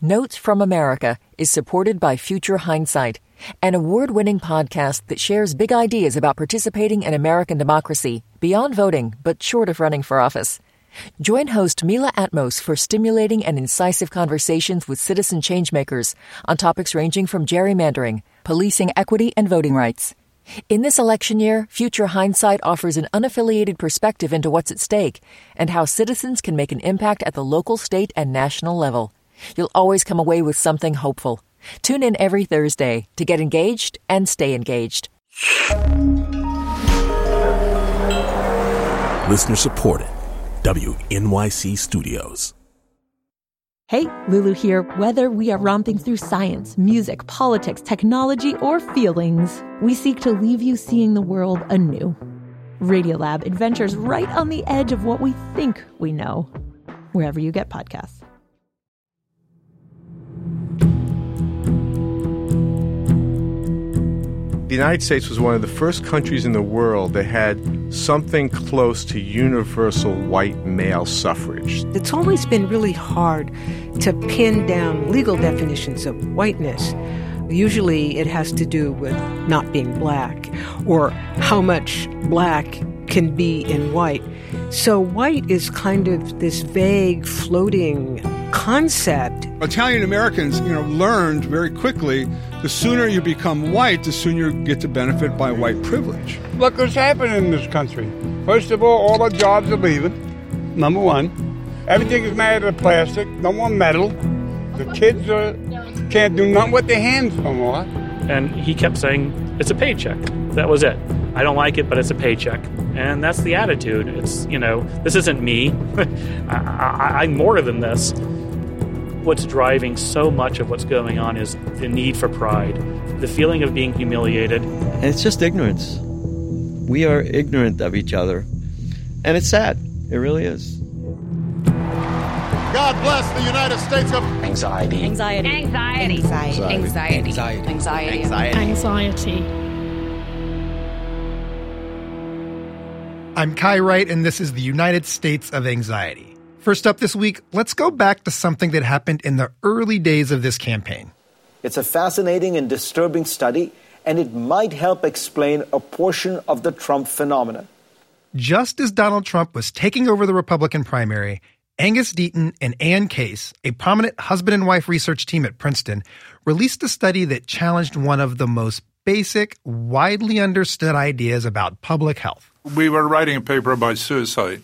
Notes from America is supported by Future Hindsight, an award-winning podcast that shares big ideas about participating in American democracy beyond voting, but short of running for office. Join host Mila Atmos for stimulating and incisive conversations with citizen changemakers on topics ranging from gerrymandering, policing equity, and voting rights. In this election year, Future Hindsight offers an unaffiliated perspective into what's at stake and how citizens can make an impact at the local, state, and national level. You'll always come away with something hopeful. Tune in every Thursday to get engaged and stay engaged. Listener supported. WNYC Studios. Hey, Lulu here. Whether we are romping through science, music, politics, technology, or feelings, we seek to leave you seeing the world anew. Radiolab adventures right on the edge of what we think we know. Wherever you get podcasts. The United States was one of the first countries in the world that had something close to universal white male suffrage. It's always been really hard to pin down legal definitions of whiteness. Usually it has to do with not being black or how much black can be in white. So white is kind of this vague, floating concept. Italian Americans, learned very quickly the sooner you become white, the sooner you get to benefit by white privilege. Look what's happening in this country. First of all the jobs are leaving, number one. Everything is made out of plastic, no more metal. The kids can't do nothing with their hands no more. And he kept saying, it's a paycheck. That was it. I don't like it, but it's a paycheck. And that's the attitude. It's, this isn't me. I'm more than this. What's driving so much of what's going on is the need for pride, the feeling of being humiliated. And it's just ignorance. We are ignorant of each other. And it's sad. It really is. God bless the United States of anxiety. Anxiety. Anxiety. Anxiety. Anxiety. Anxiety. Anxiety. Anxiety. I'm Kai Wright, and this is the United States of Anxiety. First up this week, let's go back to something that happened in the early days of this campaign. It's a fascinating and disturbing study, and it might help explain a portion of the Trump phenomenon. Just as Donald Trump was taking over the Republican primary, Angus Deaton and Ann Case, a prominent husband and wife research team at Princeton, released a study that challenged one of the most basic, widely understood ideas about public health. We were writing a paper about suicide,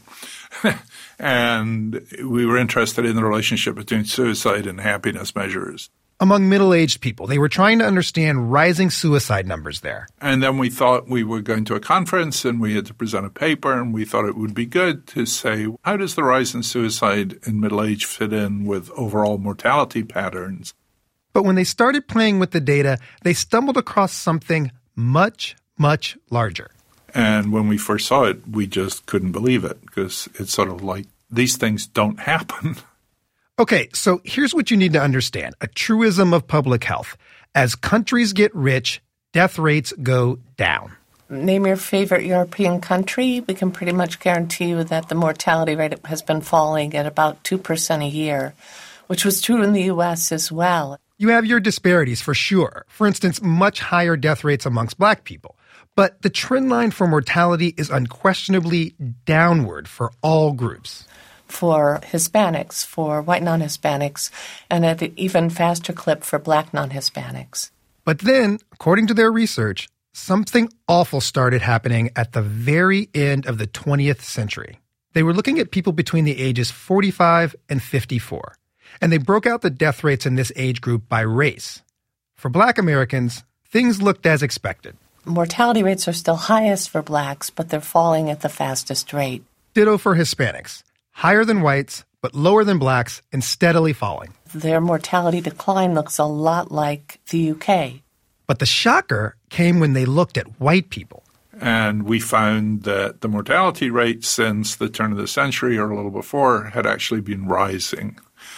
and we were interested in the relationship between suicide and happiness measures. Among middle-aged people, they were trying to understand rising suicide numbers there. And then we thought we were going to a conference and we had to present a paper, and we thought it would be good to say, how does the rise in suicide in middle age fit in with overall mortality patterns? But when they started playing with the data, they stumbled across something much, much larger. And when we first saw it, we just couldn't believe it, because it's sort of like these things don't happen. Okay, so here's what you need to understand, a truism of public health. As countries get rich, death rates go down. Name your favorite European country. We can pretty much guarantee you that the mortality rate has been falling at about 2% a year, which was true in the U.S. as well. You have your disparities for sure. For instance, much higher death rates amongst black people. But the trend line for mortality is unquestionably downward for all groups. For Hispanics, for white non-Hispanics, and at an even faster clip for black non-Hispanics. But then, according to their research, something awful started happening at the very end of the 20th century. They were looking at people between the ages 45 and 54, and they broke out the death rates in this age group by race. For black Americans, things looked as expected. Mortality rates are still highest for blacks, but they're falling at the fastest rate. Ditto for Hispanics. Higher than whites, but lower than blacks and steadily falling. Their mortality decline looks a lot like the UK. But the shocker came when they looked at white people. And we found that the mortality rate since the turn of the century or a little before had actually been rising,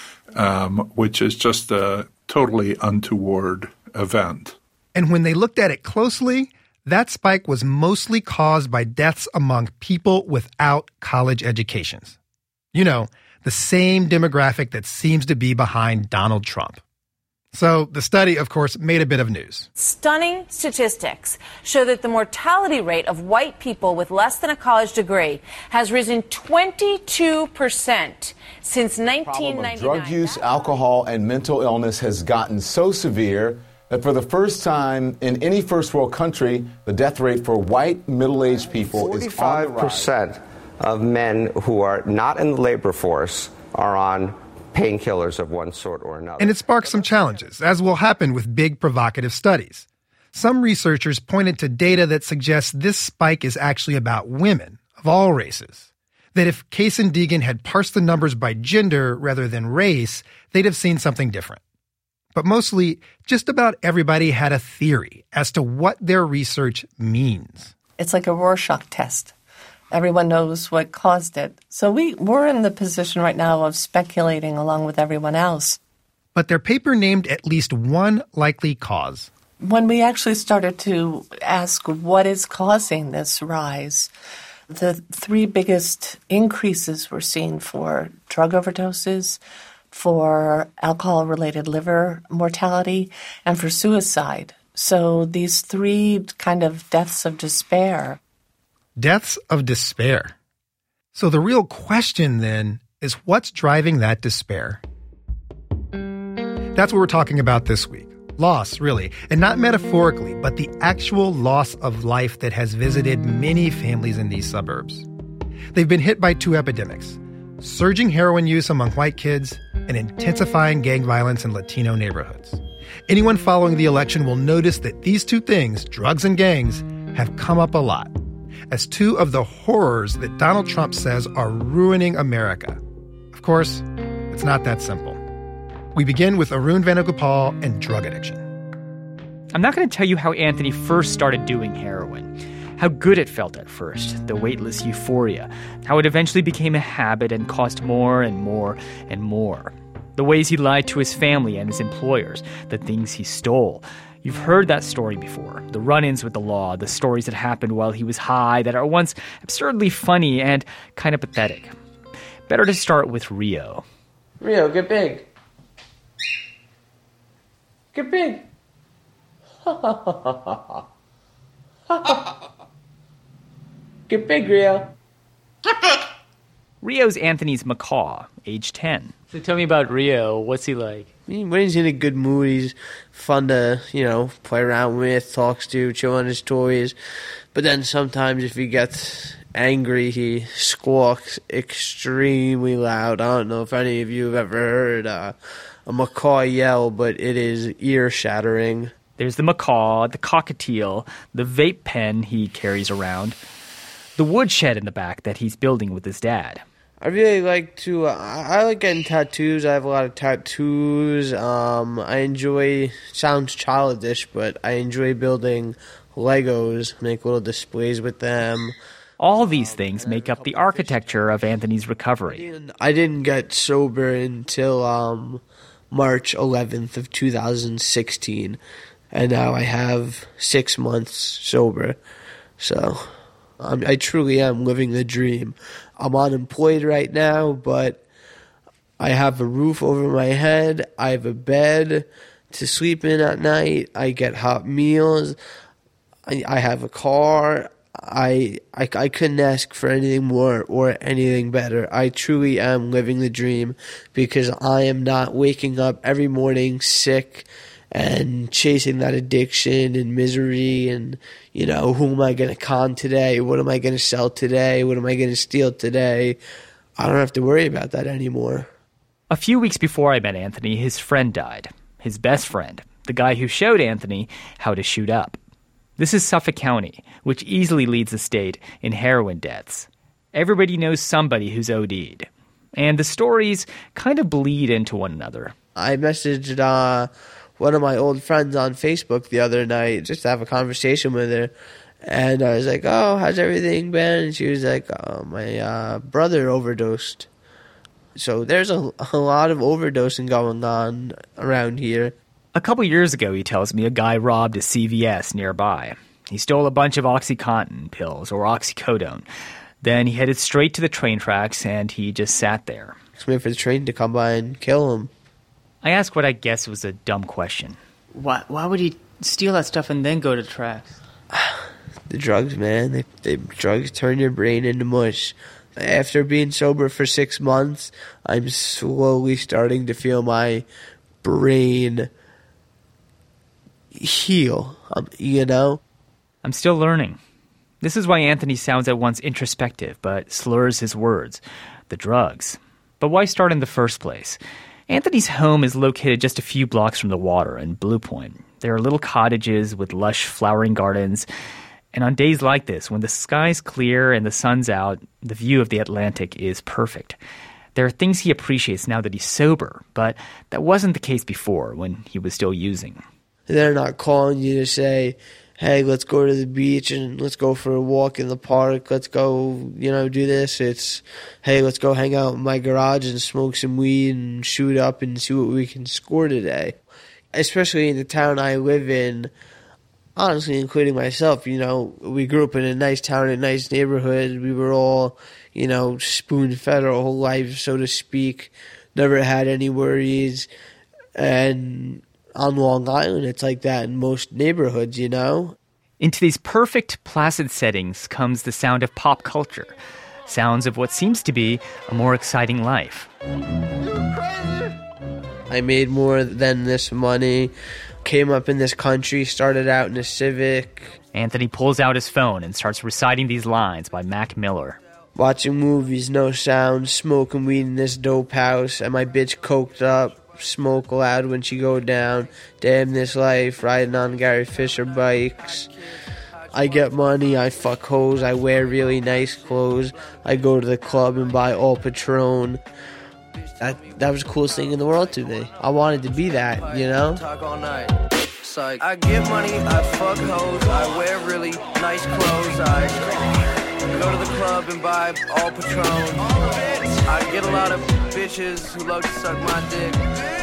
which is just a totally untoward event. And when they looked at it closely, that spike was mostly caused by deaths among people without college educations. You know, the same demographic that seems to be behind Donald Trump. So the study, of course, made a bit of news. Stunning statistics show that the mortality rate of white people with less than a college degree has risen 22% since 1999. Drug use, alcohol, and mental illness has gotten so severe that for the first time in any first world country, the death rate for white middle-aged people is on the rise. 45% of men who are not in the labor force are on painkillers of one sort or another. And it sparked some challenges, as will happen with big provocative studies. Some researchers pointed to data that suggests this spike is actually about women of all races. That if Case and Deegan had parsed the numbers by gender rather than race, they'd have seen something different. But mostly, just about everybody had a theory as to what their research means. It's like a Rorschach test. Everyone knows what caused it. So we're in the position right now of speculating along with everyone else. But their paper named at least one likely cause. When we actually started to ask what is causing this rise, the three biggest increases were seen for drug overdoses, for alcohol-related liver mortality, and for suicide. So these three kind of deaths of despair. Deaths of despair. So the real question then is what's driving that despair? That's what we're talking about this week. Loss, really. And not metaphorically, but the actual loss of life that has visited many families in these suburbs. They've been hit by two epidemics: surging heroin use among white kids and intensifying gang violence in Latino neighborhoods. Anyone following the election will notice that these two things, drugs and gangs, have come up a lot as two of the horrors that Donald Trump says are ruining America. Of course, it's not that simple. We begin with Arun Venugopal and drug addiction. I'm not going to tell you how Anthony first started doing heroin, how good it felt at first, the weightless euphoria, how it eventually became a habit and cost more and more and more, the ways he lied to his family and his employers, the things he stole. You've heard that story before, the run-ins with the law, the stories that happened while he was high that are once absurdly funny and kind of pathetic. Better to start with Rio. Rio, get big. Get big. Get big, Rio. Get big. Rio's Anthony's macaw, age 10. So tell me about Rio. What's he like? When he's in a good mood, he's fun to, play around with, talks to, chew on his toys. But then sometimes if he gets angry, he squawks extremely loud. I don't know if any of you have ever heard a macaw yell, but it is ear-shattering. There's the macaw, the cockatiel, the vape pen he carries around, the woodshed in the back that he's building with his dad. I really like to, I like getting tattoos. I have a lot of tattoos. I enjoy, sounds childish, but I enjoy building Legos, make little displays with them. All these things make up the architecture of Anthony's recovery. I didn't get sober until March 11th of 2016, and now I have 6 months sober. So I truly am living the dream. I'm unemployed right now, but I have a roof over my head. I have a bed to sleep in at night. I get hot meals. I have a car. I couldn't ask for anything more or anything better. I truly am living the dream because I am not waking up every morning sick and chasing that addiction and misery and, who am I going to con today? What am I going to sell today? What am I going to steal today? I don't have to worry about that anymore. A few weeks before I met Anthony, his friend died. His best friend, the guy who showed Anthony how to shoot up. This is Suffolk County, which easily leads the state in heroin deaths. Everybody knows somebody who's OD'd. And the stories kind of bleed into one another. I messaged one of my old friends on Facebook the other night just to have a conversation with her. And I was like, oh, how's everything been? And she was like, my brother overdosed. So there's a lot of overdosing going on around here. A couple years ago, he tells me, a guy robbed a CVS nearby. He stole a bunch of OxyContin pills or oxycodone. Then he headed straight to the train tracks and he just sat there. asked me for the train to come by and kill him. I asked what I guess was a dumb question. Why would he steal that stuff and then go to tracks? The drugs, man. Drugs turn your brain into mush. After being sober for 6 months, I'm slowly starting to feel my brain heal, you know? I'm still learning. This is why Anthony sounds at once introspective, but slurs his words. The drugs. But why start in the first place? Anthony's home is located just a few blocks from the water in Blue Point. There are little cottages with lush flowering gardens. And on days like this, when the sky's clear and the sun's out, the view of the Atlantic is perfect. There are things he appreciates now that he's sober, but that wasn't the case before when he was still using. They're not calling you to say, hey, let's go to the beach and let's go for a walk in the park. Let's go, do this. It's, hey, let's go hang out in my garage and smoke some weed and shoot up and see what we can score today. Especially in the town I live in, honestly, including myself, we grew up in a nice town, a nice neighborhood. We were all, spoon-fed our whole life, so to speak. Never had any worries. And on Long Island, it's like that in most neighborhoods, Into these perfect, placid settings comes the sound of pop culture. Sounds of what seems to be a more exciting life. I made more than this money. Came up in this country, started out in a Civic. Anthony pulls out his phone and starts reciting these lines by Mac Miller. Watching movies, no sound, smoking weed in this dope house, and my bitch coked up, smoke loud when she go down. Damn this life, riding on Gary Fisher bikes. I get money, I fuck hoes, I wear really nice clothes. I go to the club and buy all Patron. That was the coolest thing in the world to me. I wanted to be that, Talk all night. I get money, I fuck hoes, I wear really nice clothes. I go to the club and buy all Patron. I get a lot of bitches who love to suck my dick.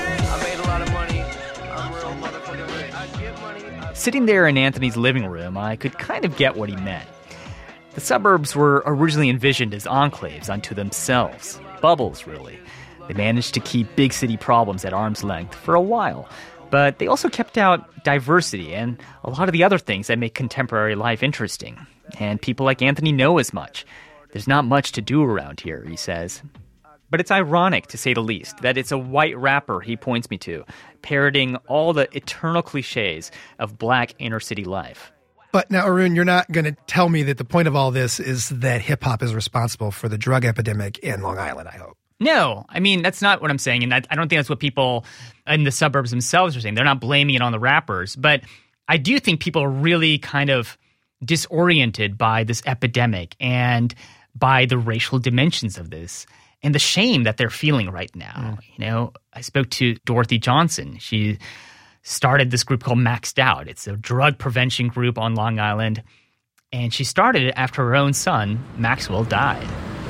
I made a lot of money. I'm real motherfucking rich. I get money. Sitting there in Anthony's living room, I could kind of get what he meant. The suburbs were originally envisioned as enclaves unto themselves. Bubbles, really. They managed to keep big city problems at arm's length for a while, but they also kept out diversity and a lot of the other things that make contemporary life interesting. And people like Anthony know as much. There's not much to do around here, he says. But it's ironic, to say the least, that it's a white rapper he points me to, parroting all the eternal cliches of black inner-city life. But now, Arun, you're not going to tell me that the point of all this is that hip-hop is responsible for the drug epidemic in Long Island, I hope. No, I mean, that's not what I'm saying, and I don't think that's what people in the suburbs themselves are saying. They're not blaming it on the rappers, but I do think people are really kind of disoriented by this epidemic and by the racial dimensions of this and the shame that they're feeling right now. I spoke to Dorothy Johnson. She started this group called Maxed Out. It's a drug prevention group on Long Island, and she started it after her own son, Maxwell, died.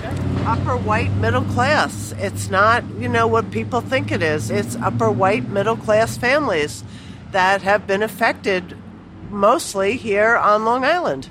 Upper white middle class. It's not, what people think it is. It's upper white middle class families that have been affected mostly here on Long Island.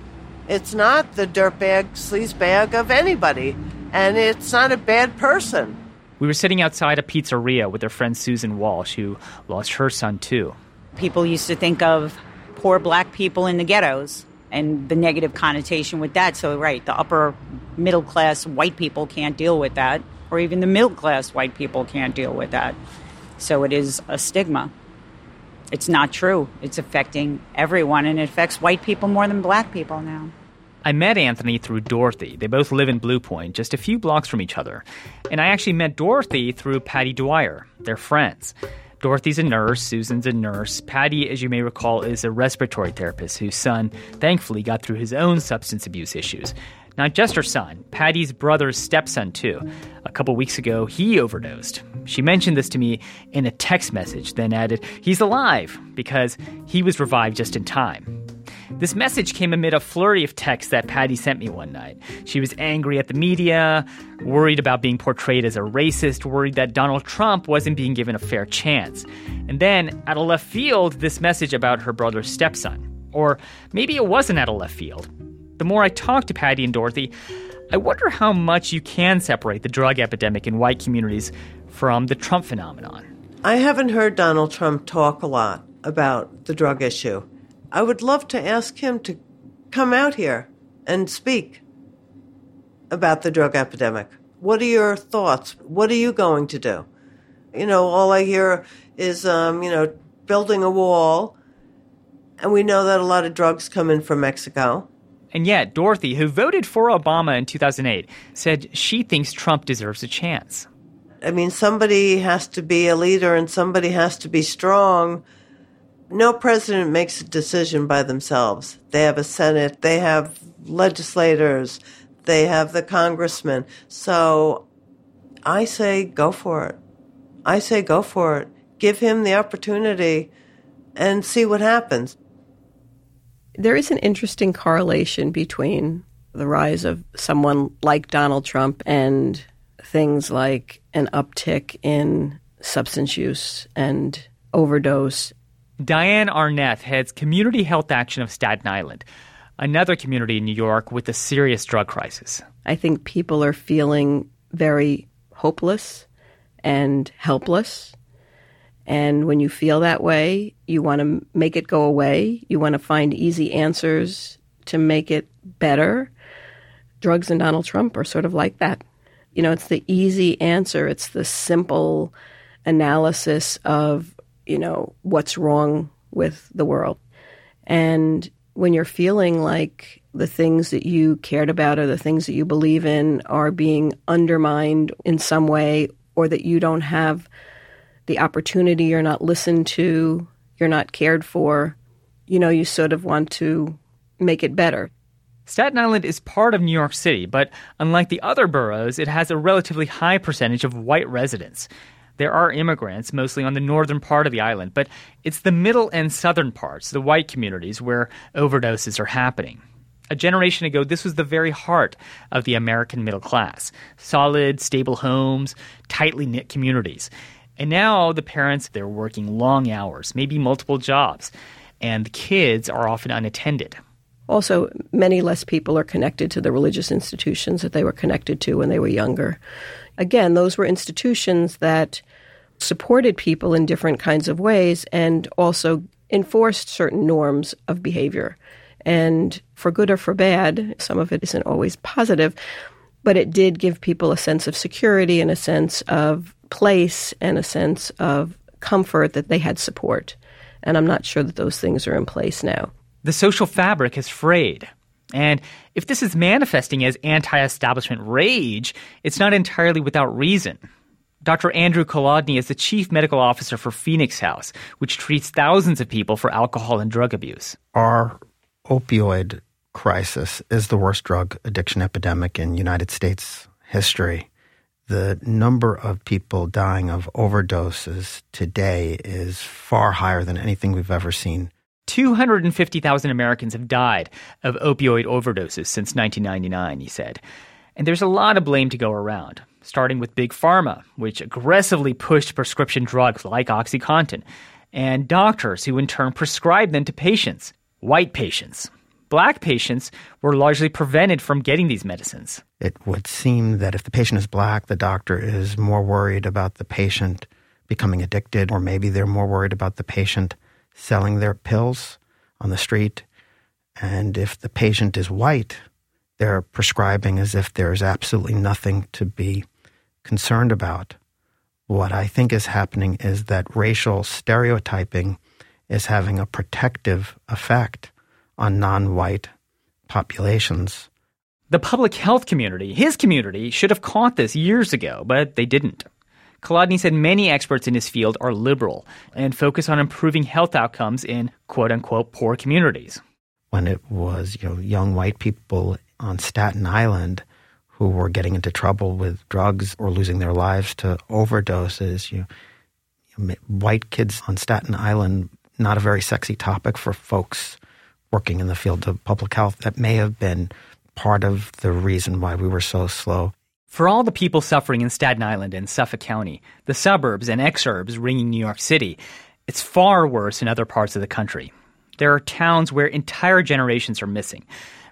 It's not the dirtbag, sleazebag of anybody, and it's not a bad person. We were sitting outside a pizzeria with our friend Susan Walsh, who lost her son too. People used to think of poor black people in the ghettos and the negative connotation with that. So, right, the upper middle class white people can't deal with that, or even the middle class white people can't deal with that. So it is a stigma. It's not true. It's affecting everyone, and it affects white people more than black people now. I met Anthony through Dorothy. They both live in Blue Point, just a few blocks from each other. And I actually met Dorothy through Patty Dwyer. They're friends. Dorothy's a nurse, Susan's a nurse. Patty, as you may recall, is a respiratory therapist whose son, thankfully, got through his own substance abuse issues. Not just her son, Patty's brother's stepson, too. A couple weeks ago, he overdosed. She mentioned this to me in a text message, then added, "He's alive," because he was revived just in time. This message came amid a flurry of texts that Patty sent me one night. She was angry at the media, worried about being portrayed as a racist, worried that Donald Trump wasn't being given a fair chance. And then, out of left field, this message about her brother's stepson. Or maybe it wasn't out of left field. The more I talked to Patty and Dorothy, I wonder how much you can separate the drug epidemic in white communities from the Trump phenomenon. I haven't heard Donald Trump talk a lot about the drug issue. I would love to ask him to come out here and speak about the drug epidemic. What are your thoughts? What are you going to do? All I hear is, building a wall. And we know that a lot of drugs come in from Mexico. And yet, Dorothy, who voted for Obama in 2008, said she thinks Trump deserves a chance. I mean, somebody has to be a leader and somebody has to be strong. No president makes a decision by themselves. They have a Senate, they have legislators, they have the congressmen. So I say go for it. I say go for it. Give him the opportunity and see what happens. There is an interesting correlation between the rise of someone like Donald Trump and things like an uptick in substance use and overdose. Diane Arnett heads Community Health Action of Staten Island, another community in New York with a serious drug crisis. I think people are feeling very hopeless and helpless. And when you feel that way, you want to make it go away. You want to find easy answers to make it better. Drugs and Donald Trump are sort of like that. It's the easy answer. It's the simple analysis of, what's wrong with the world. And when you're feeling like the things that you cared about or the things that you believe in are being undermined in some way, or that you don't have the opportunity, you're not listened to, you're not cared for, you sort of want to make it better. Staten Island is part of New York City, but unlike the other boroughs, it has a relatively high percentage of white residents. There are immigrants, mostly on the northern part of the island, but it's the middle and southern parts, the white communities, where overdoses are happening. A generation ago, this was the very heart of the American middle class. Solid, stable homes, tightly knit communities. And now the parents, they're working long hours, maybe multiple jobs, and the kids are often unattended. Also, many less people are connected to the religious institutions that they were connected to when they were younger. Again, those were institutions that supported people in different kinds of ways and also enforced certain norms of behavior. And for good or for bad, some of it isn't always positive, but it did give people a sense of security and a sense of place and a sense of comfort that they had support. And I'm not sure that those things are in place now. The social fabric has frayed. And if this is manifesting as anti-establishment rage, it's not entirely without reason. Dr. Andrew Kolodny is the chief medical officer for Phoenix House, which treats thousands of people for alcohol and drug abuse. Our opioid crisis is the worst drug addiction epidemic in United States history. The number of people dying of overdoses today is far higher than anything we've ever seen. 250,000 Americans have died of opioid overdoses since 1999, he said. And there's a lot of blame to go around, starting with Big Pharma, which aggressively pushed prescription drugs like OxyContin, and doctors who in turn prescribed them to patients, white patients. Black patients were largely prevented from getting these medicines. It would seem that if the patient is black, the doctor is more worried about the patient becoming addicted, or maybe they're more worried about the patient selling their pills on the street. And if the patient is white, they're prescribing as if there's absolutely nothing to be concerned about. What I think is happening is that racial stereotyping is having a protective effect on non-white populations. The public health community, his community, should have caught this years ago, but they didn't. Kolodny said many experts in his field are liberal and focus on improving health outcomes in quote-unquote poor communities. When it was young white people on Staten Island who were getting into trouble with drugs or losing their lives to overdoses, white kids on Staten Island, not a very sexy topic for folks working in the field of public health. That may have been part of the reason why we were so slow. For all the people suffering in Staten Island and Suffolk County, the suburbs and exurbs ringing New York City, it's far worse in other parts of the country. There are towns where entire generations are missing,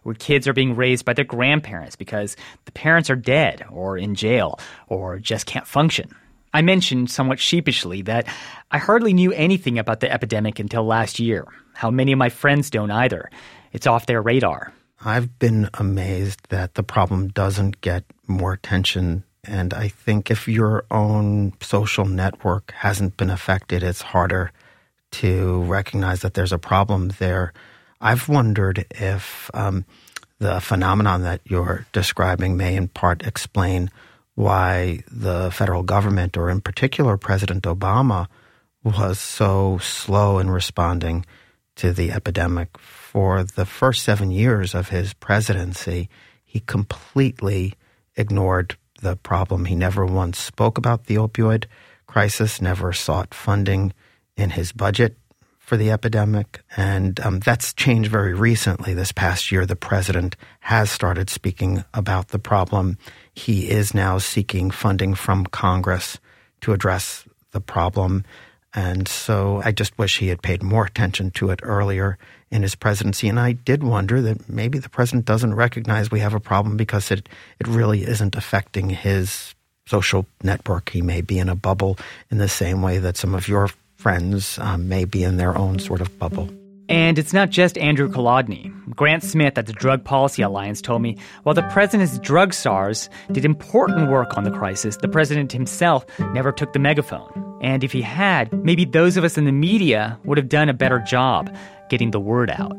where kids are being raised by their grandparents because the parents are dead or in jail or just can't function. I mentioned somewhat sheepishly that I hardly knew anything about the epidemic until last year. How many of my friends don't either. It's off their radar. I've been amazed that the problem doesn't get more attention. And I think if your own social network hasn't been affected, it's harder to recognize that there's a problem there. I've wondered if the phenomenon that you're describing may in part explain why the federal government, or in particular President Obama, was so slow in responding to the epidemic. For the first 7 years of his presidency, he completely ignored the problem. He never once spoke about the opioid crisis, never sought funding in his budget for the epidemic. And that's changed very recently. This past year, the president has started speaking about the problem. He is now seeking funding from Congress to address the problem. And so I just wish he had paid more attention to it earlier in his presidency. And I did wonder that maybe the president doesn't recognize we have a problem because it really isn't affecting his social network. He may be in a bubble in the same way that some of your friends may be in their own sort of bubble. And it's not just Andrew Kolodny. Grant Smith at the Drug Policy Alliance told me while the president's drug czars did important work on the crisis, the president himself never took the megaphone. And if he had, maybe those of us in the media would have done a better job getting the word out.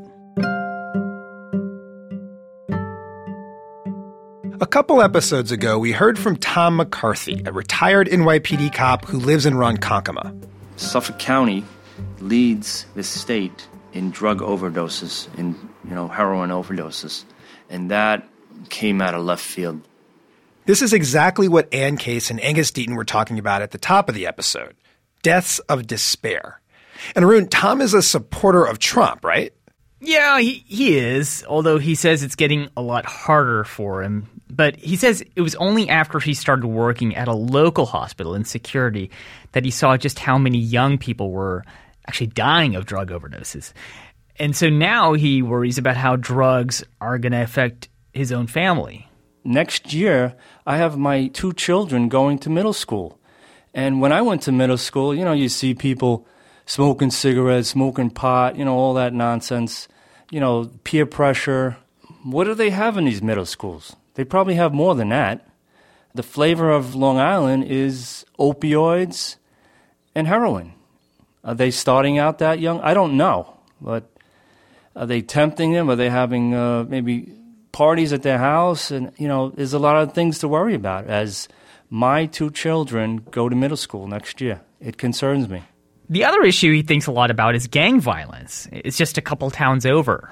A couple episodes ago, we heard from Tom McCarthy, a retired NYPD cop who lives in Ronkonkoma. Suffolk County leads the state in drug overdoses, in heroin overdoses, and that came out of left field. This is exactly what Ann Case and Angus Deaton were talking about at the top of the episode. Deaths of despair. And Arun, Tom is a supporter of Trump, right? Yeah, he is, although he says it's getting a lot harder for him. But he says it was only after he started working at a local hospital in security that he saw just how many young people were actually dying of drug overdoses. And so now he worries about how drugs are going to affect his own family. Next year, I have my 2 children going to middle school. And when I went to middle school, you see people smoking cigarettes, smoking pot, all that nonsense, peer pressure. What do they have in these middle schools? They probably have more than that. The flavor of Long Island is opioids and heroin. Are they starting out that young? I don't know. But are they tempting them? Are they having maybe parties at their house? And, there's a lot of things to worry about as my 2 children go to middle school next year. It concerns me. The other issue he thinks a lot about is gang violence. It's just a couple towns over.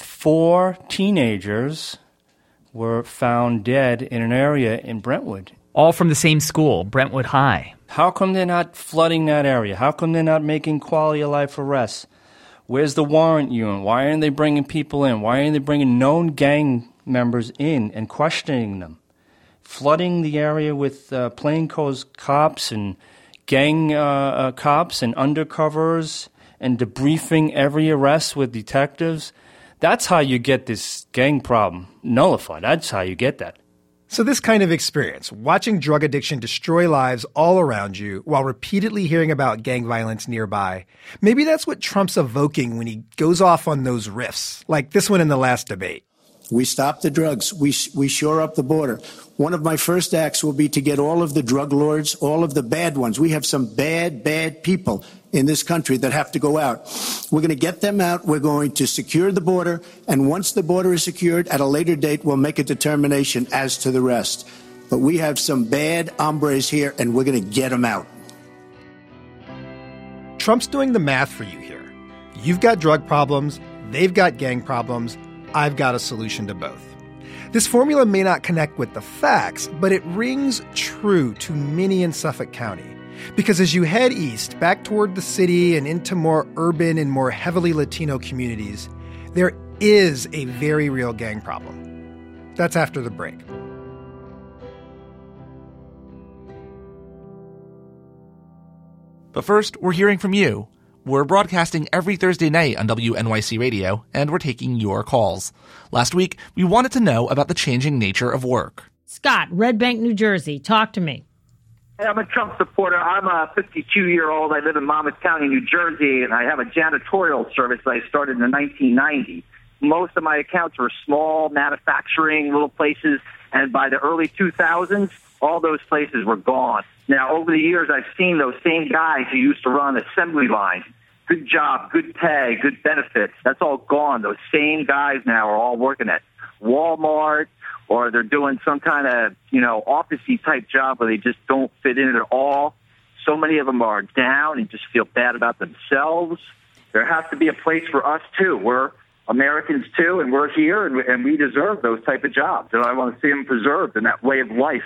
4 teenagers were found dead in an area in Brentwood. All from the same school, Brentwood High. How come they're not flooding that area? How come they're not making quality of life arrests? Where's the warrant unit? Why aren't they bringing people in? Why aren't they bringing known gang members in and questioning them? Flooding the area with plainclothes cops and gang cops and undercovers and debriefing every arrest with detectives. That's how you get this gang problem nullified. That's how you get that. So this kind of experience, watching drug addiction destroy lives all around you while repeatedly hearing about gang violence nearby, maybe that's what Trump's evoking when he goes off on those riffs, like this one in the last debate. We stop the drugs. We shore up the border. One of my first acts will be to get all of the drug lords, all of the bad ones. We have some bad people in this country that have to go out. We're going to get them out. We're going to secure the border. And once the border is secured, at a later date, we'll make a determination as to the rest. But we have some bad hombres here, and we're going to get them out. Trump's doing the math for you here. You've got drug problems. They've got gang problems. I've got a solution to both. This formula may not connect with the facts, but it rings true to many in Suffolk County. Because as you head east, back toward the city and into more urban and more heavily Latino communities, there is a very real gang problem. That's after the break. But first, we're hearing from you. We're broadcasting every Thursday night on WNYC Radio, and we're taking your calls. Last week, we wanted to know about the changing nature of work. Scott, Red Bank, New Jersey. Talk to me. Hey, I'm a Trump supporter. I'm a 52-year-old. I live in Monmouth County, New Jersey, and I have a janitorial service that I started in 1990. Most of my accounts were small manufacturing little places, and by the early 2000s, all those places were gone. Now, over the years, I've seen those same guys who used to run assembly lines. Good job, good pay, good benefits. That's all gone. Those same guys now are all working at Walmart, or they're doing some kind of, office-y type job where they just don't fit in at all. So many of them are down and just feel bad about themselves. There has to be a place for us, too. We're Americans, too, and we're here, and we deserve those type of jobs. And I want to see them preserved in that way of life.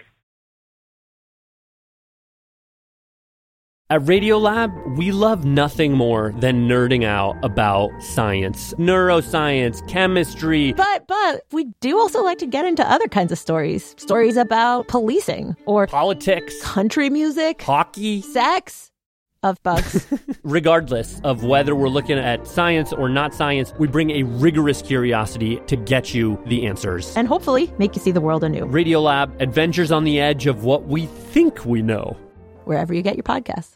At Radiolab, we love nothing more than nerding out about science, neuroscience, chemistry. But we do also like to get into other kinds of stories. Stories about policing or politics, country music, hockey, sex, of bugs. Regardless of whether we're looking at science or not science, we bring a rigorous curiosity to get you the answers. And hopefully make you see the world anew. Radiolab, adventures on the edge of what we think we know. Wherever you get your podcasts.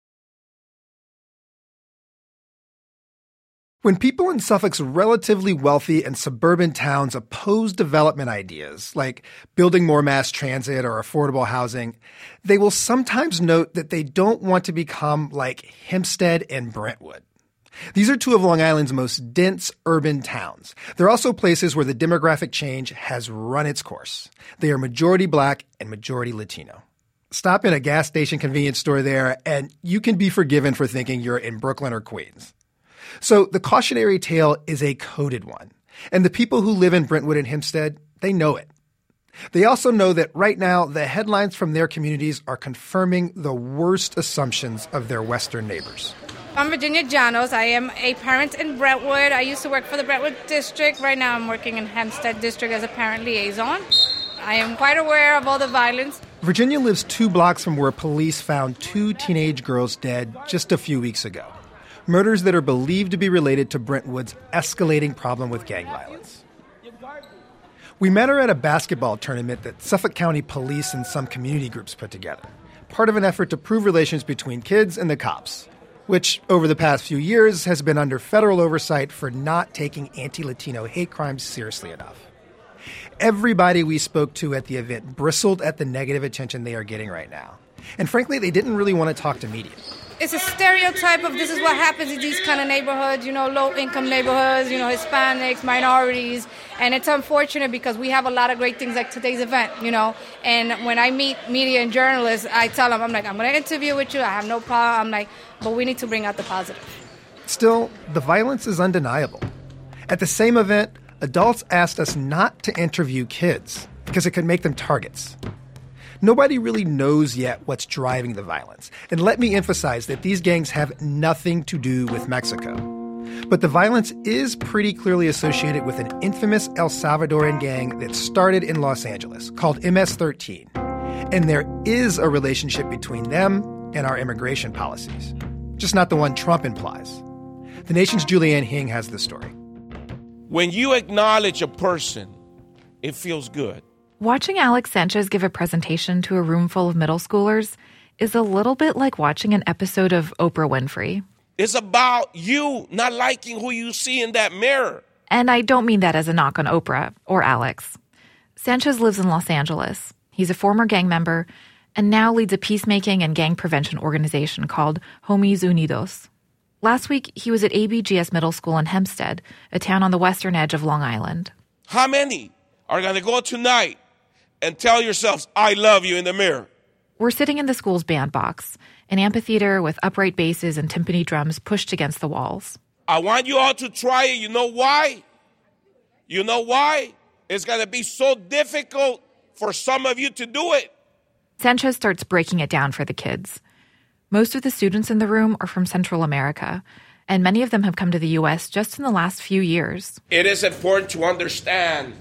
When people in Suffolk's relatively wealthy and suburban towns oppose development ideas, like building more mass transit or affordable housing, they will sometimes note that they don't want to become like Hempstead and Brentwood. These are two of Long Island's most dense urban towns. They're also places where the demographic change has run its course. They are majority Black and majority Latino. Stop in a gas station convenience store there, and you can be forgiven for thinking you're in Brooklyn or Queens. So the cautionary tale is a coded one. And the people who live in Brentwood and Hempstead, they know it. They also know that right now, the headlines from their communities are confirming the worst assumptions of their Western neighbors. I'm Virginia Janos. I am a parent in Brentwood. I used to work for the Brentwood District. Right now I'm working in Hempstead District as a parent liaison. I am quite aware of all the violence. Virginia lives 2 blocks from where police found 2 teenage girls dead just a few weeks ago. Murders that are believed to be related to Brentwood's escalating problem with gang violence. We met her at a basketball tournament that Suffolk County Police and some community groups put together, part of an effort to prove relations between kids and the cops, which over the past few years has been under federal oversight for not taking anti-Latino hate crimes seriously enough. Everybody we spoke to at the event bristled at the negative attention they are getting right now. And frankly, they didn't really want to talk to media. It's a stereotype of this is what happens in these kind of neighborhoods, low-income neighborhoods, Hispanics, minorities. And it's unfortunate because we have a lot of great things like today's event, And when I meet media and journalists, I tell them, I'm going to interview with you. I have no problem. But we need to bring out the positive. Still, the violence is undeniable. At the same event, adults asked us not to interview kids because it could make them targets. Nobody really knows yet what's driving the violence. And let me emphasize that these gangs have nothing to do with Mexico. But the violence is pretty clearly associated with an infamous El Salvadorian gang that started in Los Angeles called MS-13. And there is a relationship between them and our immigration policies. Just not the one Trump implies. The Nation's Julianne Hing has the story. When you acknowledge a person, it feels good. Watching Alex Sanchez give a presentation to a room full of middle schoolers is a little bit like watching an episode of Oprah Winfrey. It's about you not liking who you see in that mirror. And I don't mean that as a knock on Oprah or Alex. Sanchez lives in Los Angeles. He's a former gang member and now leads a peacemaking and gang prevention organization called Homies Unidos. Last week, he was at ABGS Middle School in Hempstead, a town on the western edge of Long Island. How many are going to go tonight and tell yourselves, I love you in the mirror? We're sitting in the school's bandbox, an amphitheater with upright basses and timpani drums pushed against the walls. I want you all to try it. You know why? You know why? It's going to be so difficult for some of you to do it. Sanchez starts breaking it down for the kids. Most of the students in the room are from Central America, and many of them have come to the U.S. just in the last few years. It is important to understand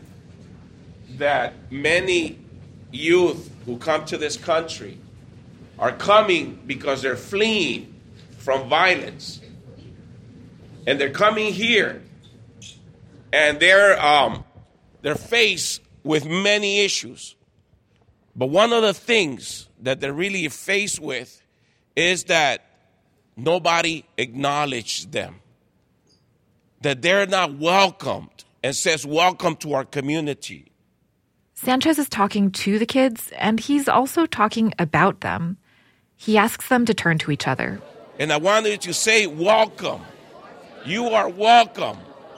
that many youth who come to this country are coming because they're fleeing from violence. And they're coming here, and they're faced with many issues. But one of the things that they're really faced with is that nobody acknowledged them, that they're not welcomed and says, welcome to our community. Sanchez is talking to the kids, and he's also talking about them. He asks them to turn to each other. And I wanted to say, welcome. You are welcome.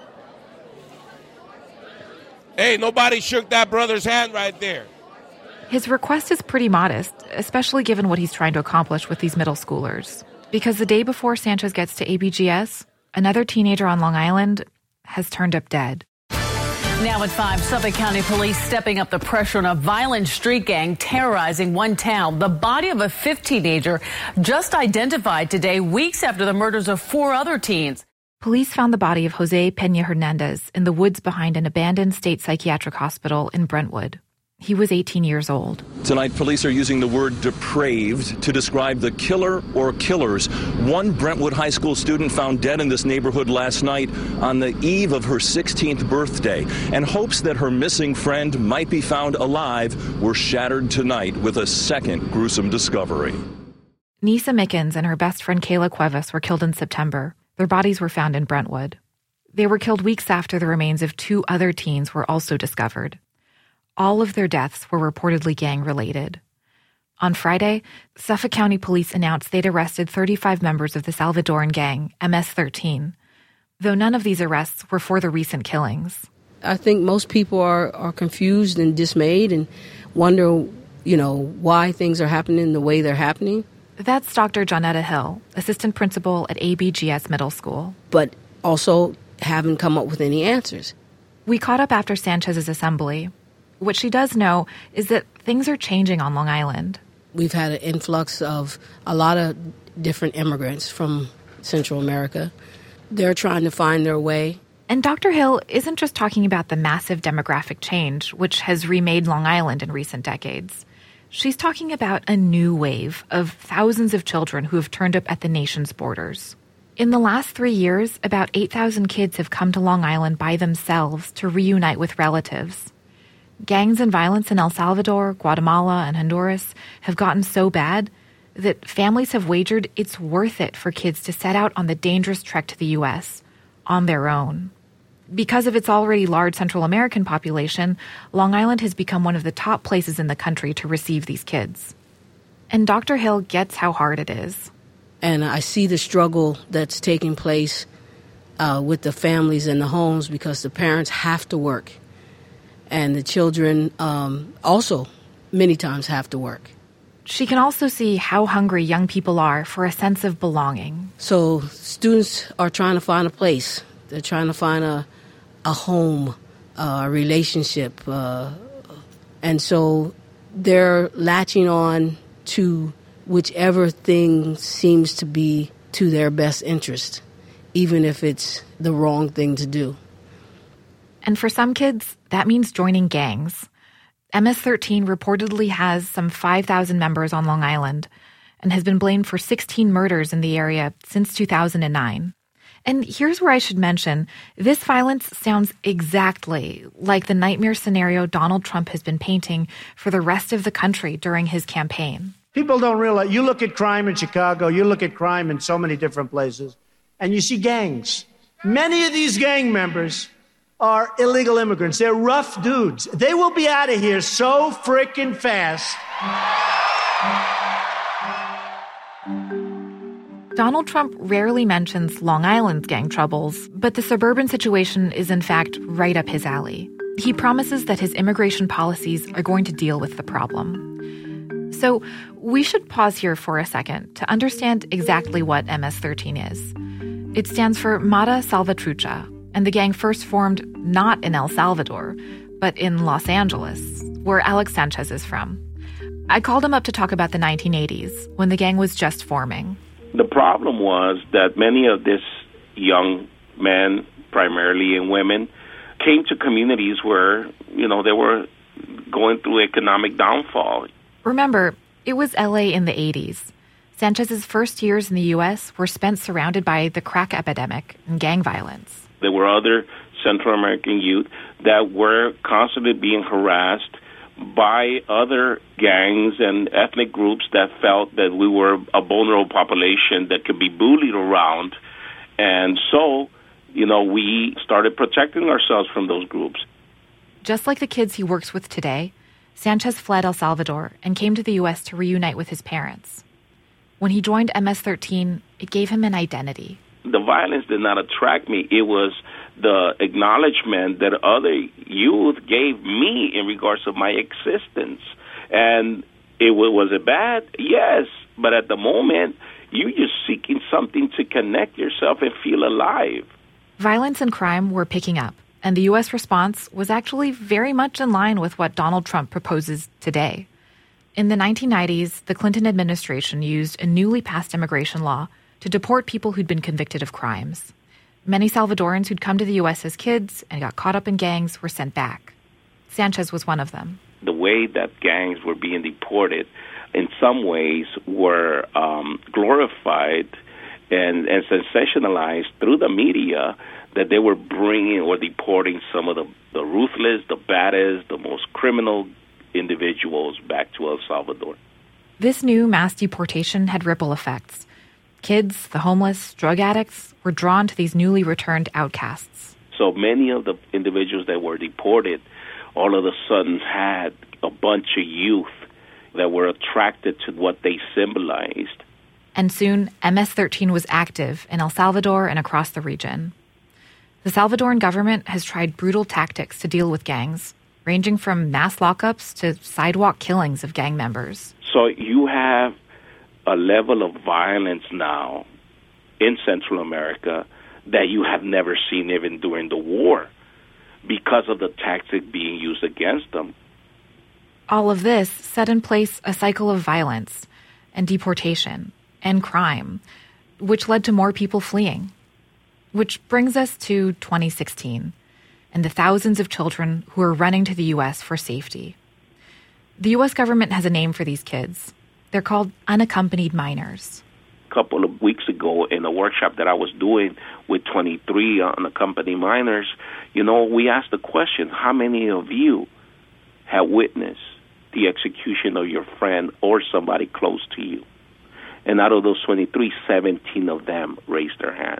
Hey, nobody shook that brother's hand right there. His request is pretty modest, especially given what he's trying to accomplish with these middle schoolers. Because the day before Sanchez gets to ABGS, another teenager on Long Island has turned up dead. Now at 5, Suffolk County Police stepping up the pressure on a violent street gang terrorizing one town. The body of a 5th teenager just identified today, weeks after the murders of 4 other teens. Police found the body of Jose Peña Hernandez in the woods behind an abandoned state psychiatric hospital in Brentwood. He was 18 years old. Tonight, police are using the word depraved to describe the killer or killers. One Brentwood High School student found dead in this neighborhood last night on the eve of her 16th birthday, and hopes that her missing friend might be found alive were shattered tonight with a second gruesome discovery. Nisa Mickens and her best friend Kayla Cuevas were killed in September. Their bodies were found in Brentwood. They were killed weeks after the remains of 2 other teens were also discovered. All of their deaths were reportedly gang-related. On Friday, Suffolk County Police announced they'd arrested 35 members of the Salvadoran gang, MS-13, though none of these arrests were for the recent killings. I think most people are confused and dismayed and wonder, why things are happening the way they're happening. That's Dr. Johnetta Hill, assistant principal at ABGS Middle School. But also haven't come up with any answers. We caught up after Sanchez's assembly. What she does know is that things are changing on Long Island. We've had an influx of a lot of different immigrants from Central America. They're trying to find their way. And Dr. Hill isn't just talking about the massive demographic change, which has remade Long Island in recent decades. She's talking about a new wave of thousands of children who have turned up at the nation's borders. In the last 3 years, about 8,000 kids have come to Long Island by themselves to reunite with relatives. Gangs and violence in El Salvador, Guatemala, and Honduras have gotten so bad that families have wagered it's worth it for kids to set out on the dangerous trek to the U.S. on their own. Because of its already large Central American population, Long Island has become one of the top places in the country to receive these kids. And Dr. Hill gets how hard it is. And I see the struggle that's taking place with the families and the homes because the parents have to work. And the children also many times have to work. She can also see how hungry young people are for a sense of belonging. So students are trying to find a place. They're trying to find a home, a relationship. And so they're latching on to whichever thing seems to be to their best interest, even if it's the wrong thing to do. And for some kids, that means joining gangs. MS-13 reportedly has some 5,000 members on Long Island and has been blamed for 16 murders in the area since 2009. And here's where I should mention, this violence sounds exactly like the nightmare scenario Donald Trump has been painting for the rest of the country during his campaign. People don't realize, you look at crime in Chicago, you look at crime in so many different places, and you see gangs. Many of these gang members are illegal immigrants. They're rough dudes. They will be out of here so frickin' fast. Donald Trump rarely mentions Long Island's gang troubles, but the suburban situation is in fact right up his alley. He promises that his immigration policies are going to deal with the problem. So we should pause here for a second to understand exactly what MS-13 is. It stands for Mara Salvatrucha, and the gang first formed not in El Salvador, but in Los Angeles, where Alex Sanchez is from. I called him up to talk about the 1980s, when the gang was just forming. The problem was that many of these young men, primarily and women, came to communities where, they were going through economic downfall. Remember, it was LA in the 80s. Sanchez's first years in the U.S. were spent surrounded by the crack epidemic and gang violence. There were other Central American youth that were constantly being harassed by other gangs and ethnic groups that felt that we were a vulnerable population that could be bullied around. And so, we started protecting ourselves from those groups. Just like the kids he works with today, Sanchez fled El Salvador and came to the U.S. to reunite with his parents. When he joined MS-13, it gave him an identity. The violence did not attract me. It was the acknowledgement that other youth gave me in regards to my existence. And was it bad? Yes. But at the moment, you're just seeking something to connect yourself and feel alive. Violence and crime were picking up, and the U.S. response was actually very much in line with what Donald Trump proposes today. In the 1990s, the Clinton administration used a newly passed immigration law to deport people who'd been convicted of crimes. Many Salvadorans who'd come to the U.S. as kids and got caught up in gangs were sent back. Sanchez was one of them. The way that gangs were being deported in some ways were glorified and sensationalized through the media, that they were bringing or deporting some of the ruthless, the baddest, the most criminal individuals back to El Salvador. This new mass deportation had ripple effects. Kids, the homeless, drug addicts were drawn to these newly returned outcasts. So many of the individuals that were deported all of a sudden had a bunch of youth that were attracted to what they symbolized. And soon, MS-13 was active in El Salvador and across the region. The Salvadoran government has tried brutal tactics to deal with gangs, ranging from mass lockups to sidewalk killings of gang members. So you have a level of violence now in Central America that you have never seen even during the war because of the tactic being used against them. All of this set in place a cycle of violence and deportation and crime, which led to more people fleeing. Which brings us to 2016 and the thousands of children who are running to the U.S. for safety. The U.S. government has a name for these kids. They're called unaccompanied minors. A couple of weeks ago in a workshop that I was doing with 23 unaccompanied minors, we asked the question, how many of you have witnessed the execution of your friend or somebody close to you? And out of those 23, 17 of them raised their hands.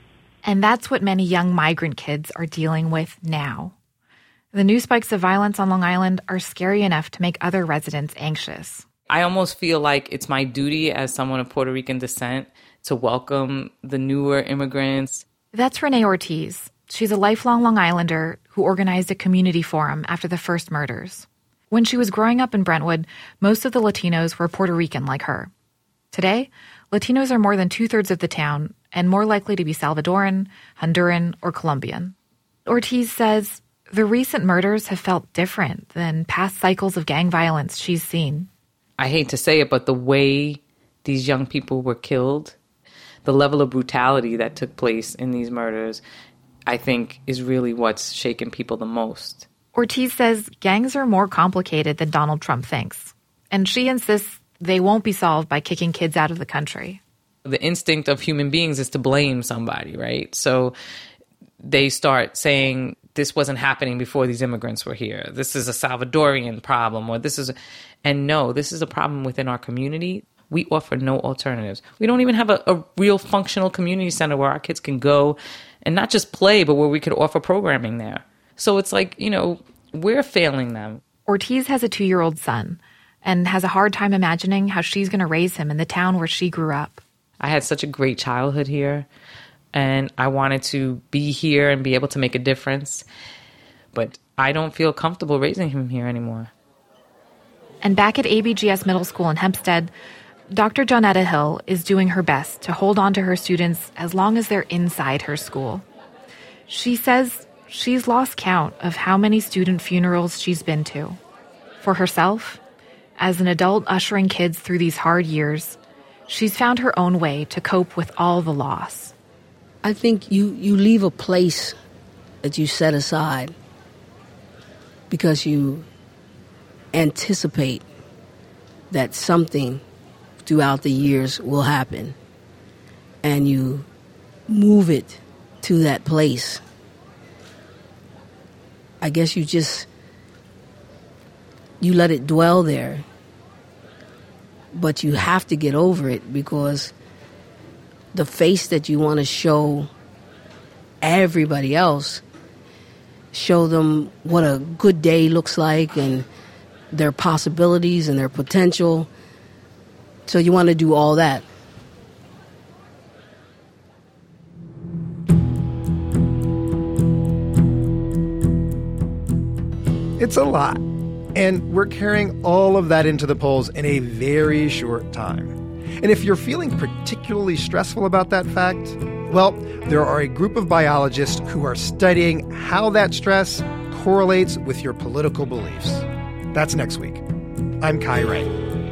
And that's what many young migrant kids are dealing with now. The new spikes of violence on Long Island are scary enough to make other residents anxious. I almost feel like it's my duty as someone of Puerto Rican descent to welcome the newer immigrants. That's Renee Ortiz. She's a lifelong Long Islander who organized a community forum after the first murders. When she was growing up in Brentwood, most of the Latinos were Puerto Rican like her. Today, Latinos are more than 2/3 of the town and more likely to be Salvadoran, Honduran, or Colombian. Ortiz says the recent murders have felt different than past cycles of gang violence she's seen. I hate to say it, but the way these young people were killed, the level of brutality that took place in these murders, I think is really what's shaken people the most. Ortiz says gangs are more complicated than Donald Trump thinks, and she insists they won't be solved by kicking kids out of the country. The instinct of human beings is to blame somebody, right? So they start saying, this wasn't happening before these immigrants were here. This is a Salvadorian problem, or this is... And no, this is a problem within our community. We offer no alternatives. We don't even have a real functional community center where our kids can go and not just play, but where we could offer programming there. So it's like, we're failing them. Ortiz has a 2-year-old son and has a hard time imagining how she's going to raise him in the town where she grew up. I had such a great childhood here, and I wanted to be here and be able to make a difference. But I don't feel comfortable raising him here anymore. And back at ABGS Middle School in Hempstead, Dr. Jonetta Hill is doing her best to hold on to her students as long as they're inside her school. She says she's lost count of how many student funerals she's been to. For herself, as an adult ushering kids through these hard years, she's found her own way to cope with all the loss. I think you leave a place that you set aside because you anticipate that something throughout the years will happen. And you move it to that place. I guess you let it dwell there. But you have to get over it, because the face that you want to show everybody else, show them what a good day looks like and their possibilities and their potential. So you want to do all that. It's a lot. And we're carrying all of that into the polls in a very short time. And if you're feeling particularly stressful about that fact, well, there are a group of biologists who are studying how that stress correlates with your political beliefs. That's next week. I'm Kai Ray.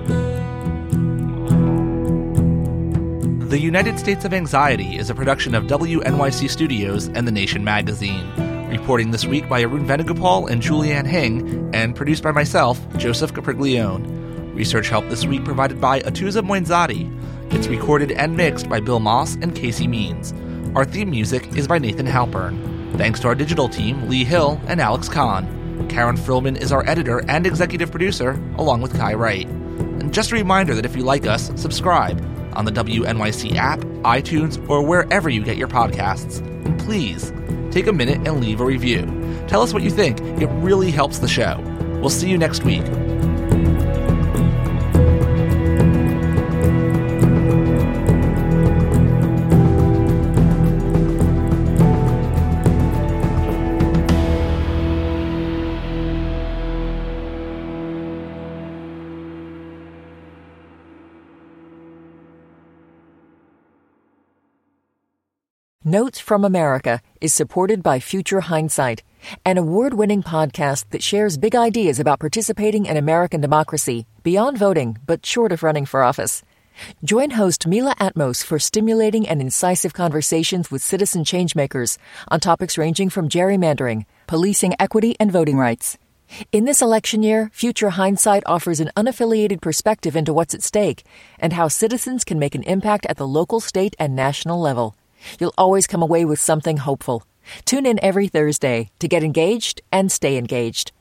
The United States of Anxiety is a production of WNYC Studios and The Nation magazine. Reporting this week by Arun Venugopal and Julianne Hing, and produced by myself, Joseph Capriglione. Research help this week provided by Atuza Moinzadi. It's recorded and mixed by Bill Moss and Casey Means. Our theme music is by Nathan Halpern. Thanks to our digital team, Lee Hill and Alex Kahn. Karen Frillman is our editor and executive producer, along with Kai Wright. And just a reminder that if you like us, subscribe on the WNYC app, iTunes, or wherever you get your podcasts. And please, take a minute and leave a review. Tell us what you think. It really helps the show. We'll see you next week. Notes from America is supported by Future Hindsight, an award-winning podcast that shares big ideas about participating in American democracy, beyond voting, but short of running for office. Join host Mila Atmos for stimulating and incisive conversations with citizen changemakers on topics ranging from gerrymandering, policing equity, and voting rights. In this election year, Future Hindsight offers an unaffiliated perspective into what's at stake and how citizens can make an impact at the local, state, and national level. You'll always come away with something hopeful. Tune in every Thursday to get engaged and stay engaged.